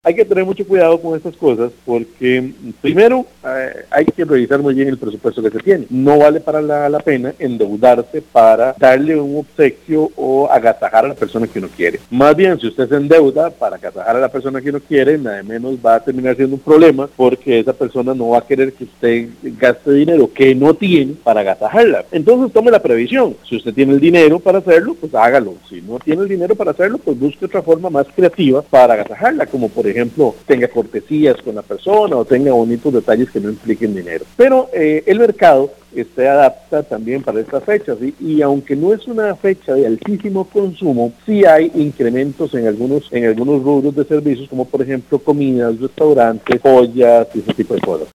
Hay que tener mucho cuidado con estas cosas porque, primero, hay que revisar muy bien el presupuesto que se tiene. No vale para la pena endeudarse para darle un obsequio o agasajar a la persona que uno quiere. Más bien, si usted se endeuda para agasajar a la persona que uno quiere, nada de menos va a terminar siendo un problema porque esa persona no va a querer que usted gaste dinero que no tiene para agasajarla. Entonces, tome la previsión. Si usted tiene el dinero para hacerlo, pues hágalo. Si no tiene el dinero para hacerlo, pues busque otra forma más creativa para agasajarla, como por ejemplo, tenga cortesías con la persona o tenga bonitos detalles que no impliquen dinero. Pero el mercado se adapta también para estas fechas y aunque no es una fecha de altísimo consumo, sí hay incrementos en algunos rubros de servicios, como por ejemplo comidas, restaurantes, joyas y ese tipo de cosas.